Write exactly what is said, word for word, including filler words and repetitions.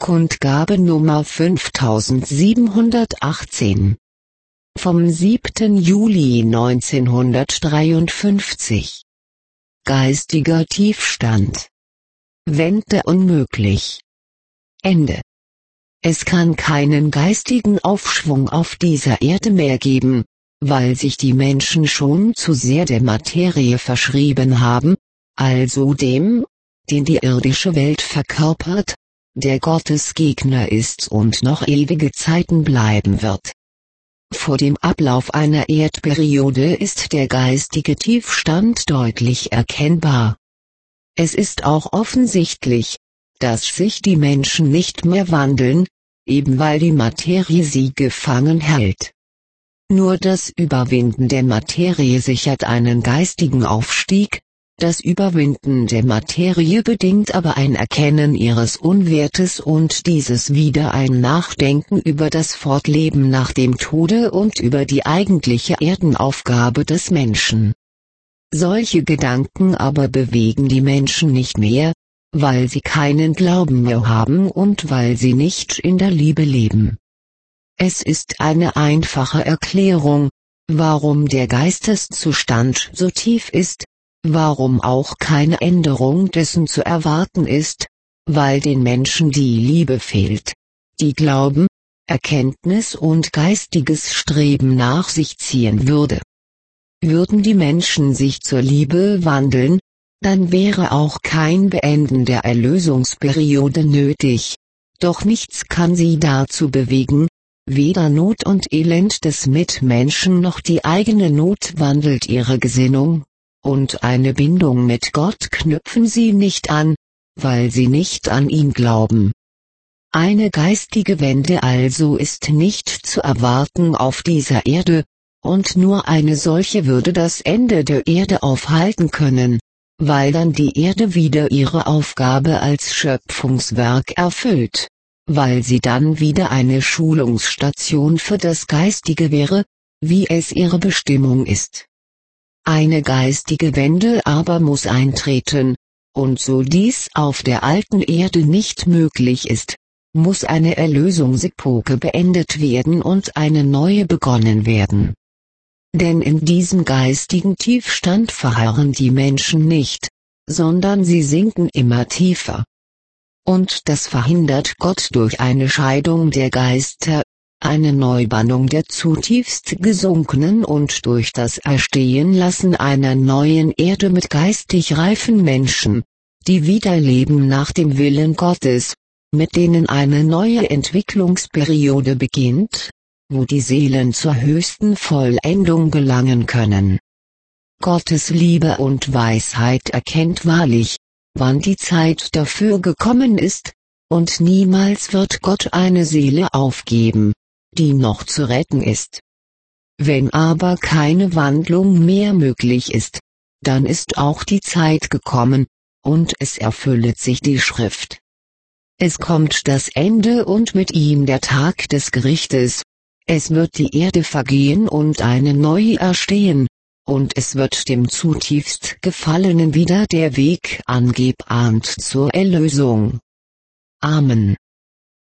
Kundgabe Nummer fünftausendsiebenhundertachtzehn. Vom siebten Juli neunzehnhundertdreiundfünfzig. Geistiger Tiefstand. Wende unmöglich. Ende. Es kann keinen geistigen Aufschwung auf dieser Erde mehr geben, weil sich die Menschen schon zu sehr der Materie verschrieben haben, also dem, den die irdische Welt verkörpert, der Gottes Gegner ist und noch ewige Zeiten bleiben wird. Vor dem Ablauf einer Erdperiode ist der geistige Tiefstand deutlich erkennbar. Es ist auch offensichtlich, dass sich die Menschen nicht mehr wandeln, eben weil die Materie sie gefangen hält. Nur das Überwinden der Materie sichert einen geistigen Aufstieg, das Überwinden der Materie bedingt aber ein Erkennen ihres Unwertes und dieses wieder ein Nachdenken über das Fortleben nach dem Tode und über die eigentliche Erdenaufgabe des Menschen. Solche Gedanken aber bewegen die Menschen nicht mehr, weil sie keinen Glauben mehr haben und weil sie nicht in der Liebe leben. Es ist eine einfache Erklärung, warum der Geisteszustand so tief ist, warum auch keine Änderung dessen zu erwarten ist, weil den Menschen die Liebe fehlt, die Glauben, Erkenntnis und geistiges Streben nach sich ziehen würde. Würden die Menschen sich zur Liebe wandeln, dann wäre auch kein Beenden der Erlösungsperiode nötig, doch nichts kann sie dazu bewegen, weder Not und Elend des Mitmenschen noch die eigene Not wandelt ihre Gesinnung, und eine Bindung mit Gott knüpfen sie nicht an, weil sie nicht an ihn glauben. Eine geistige Wende also ist nicht zu erwarten auf dieser Erde, und nur eine solche würde das Ende der Erde aufhalten können, weil dann die Erde wieder ihre Aufgabe als Schöpfungswerk erfüllt, weil sie dann wieder eine Schulungsstation für das Geistige wäre, wie es ihre Bestimmung ist. Eine geistige Wende aber muss eintreten, und so dies auf der alten Erde nicht möglich ist, muss eine Erlösungsepoche beendet werden und eine neue begonnen werden. Denn in diesem geistigen Tiefstand verharren die Menschen nicht, sondern sie sinken immer tiefer. Und das verhindert Gott durch eine Scheidung der Geister, eine Neubannung der zutiefst gesunkenen und durch das Erstehenlassen einer neuen Erde mit geistig reifen Menschen, die wieder leben nach dem Willen Gottes, mit denen eine neue Entwicklungsperiode beginnt, wo die Seelen zur höchsten Vollendung gelangen können. Gottes Liebe und Weisheit erkennt wahrlich, wann die Zeit dafür gekommen ist, und niemals wird Gott eine Seele aufgeben, die noch zu retten ist. Wenn aber keine Wandlung mehr möglich ist, dann ist auch die Zeit gekommen, und es erfüllet sich die Schrift. Es kommt das Ende und mit ihm der Tag des Gerichtes, es wird die Erde vergehen und eine neue erstehen, und es wird dem zutiefst Gefallenen wieder der Weg angebahnt zur Erlösung. Amen.